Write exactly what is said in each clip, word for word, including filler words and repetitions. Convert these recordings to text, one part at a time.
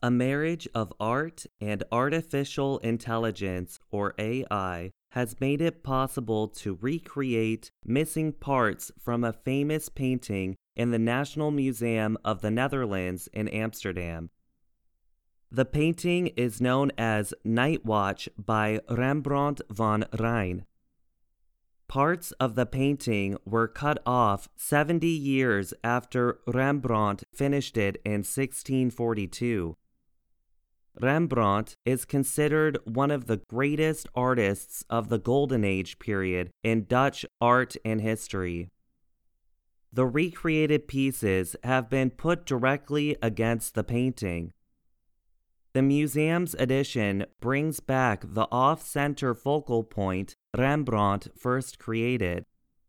A marriage of art and artificial intelligence, or A I, has made it possible to recreate missing parts from a famous painting in the National Museum of the Netherlands in Amsterdam. The painting is known as Night Watch by Rembrandt van Rijn. Parts of the painting were cut off seventy years after Rembrandt finished it in sixteen forty-two. Rembrandt is considered one of the greatest artists of the Golden Age period in Dutch art and history. The recreated pieces have been put directly against the painting. The museum's edition brings back the off-center focal point Rembrandt first created.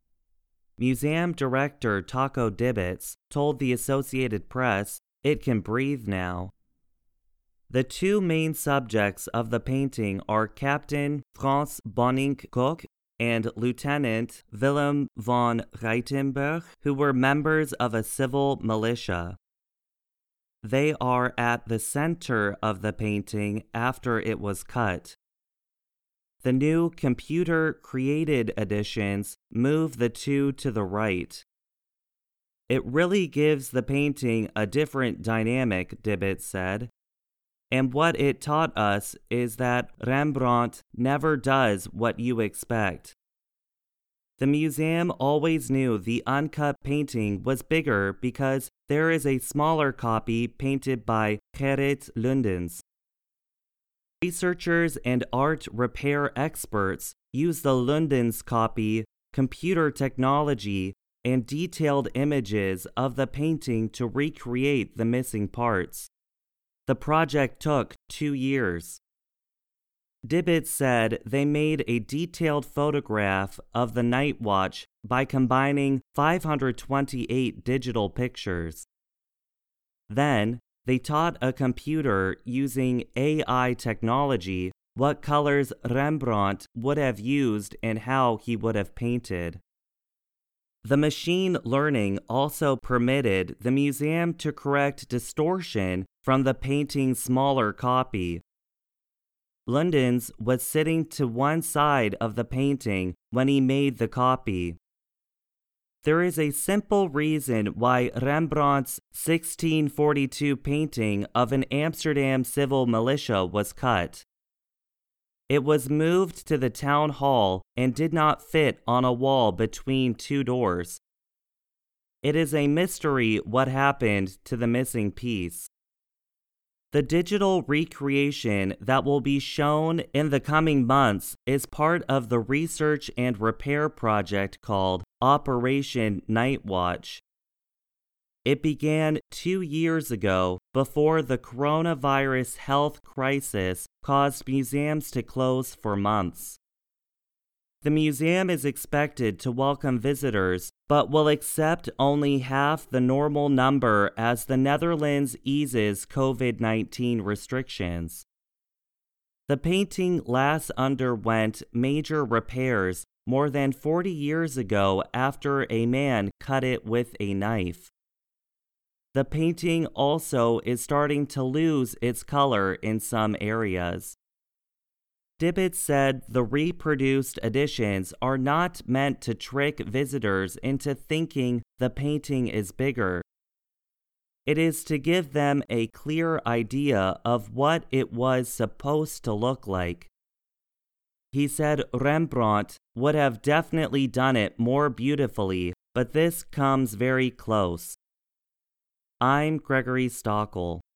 Museum director Taco Dibbets told the Associated Press, "It can breathe now." The two main subjects of the painting are Captain Frans Bonink-Kock and Lieutenant Willem van Ruytenberg, who were members of a civil militia. They are at the center of the painting after it was cut. The new computer-created editions move the two to the right. It really gives the painting a different dynamic, Dibbets said. And what it taught us is that Rembrandt never does what you expect. The museum always knew the uncut painting was bigger because there is a smaller copy painted by Gerrit Lundens. Researchers and art repair experts use the Lundens copy, computer technology, and detailed images of the painting to recreate the missing parts. The project took two years. Dibbets said they made a detailed photograph of the Night Watch by combining five hundred twenty-eight digital pictures. Then, they taught a computer using A I technology what colors Rembrandt would have used and how he would have painted. The machine learning also permitted the museum to correct distortion from the painting's smaller copy. Lundens was sitting to one side of the painting when he made the copy. There is a simple reason why Rembrandt's sixteen forty-two painting of an Amsterdam civil militia was cut. It was moved to the town hall and did not fit on a wall between two doors. It is a mystery what happened to the missing piece. The digital recreation that will be shown in the coming months is part of the research and repair project called Operation Night Watch. It began two years ago before the coronavirus health crisis caused museums to close for months. The museum is expected to welcome visitors, but will accept only half the normal number as the Netherlands eases COVID nineteen restrictions. The painting last underwent major repairs more than forty years ago after a man cut it with a knife. The painting also is starting to lose its color in some areas. Dibbets said the reproduced editions are not meant to trick visitors into thinking the painting is bigger. It is to give them a clear idea of what it was supposed to look like. He said Rembrandt would have definitely done it more beautifully, but this comes very close. I'm Gregory Stockel.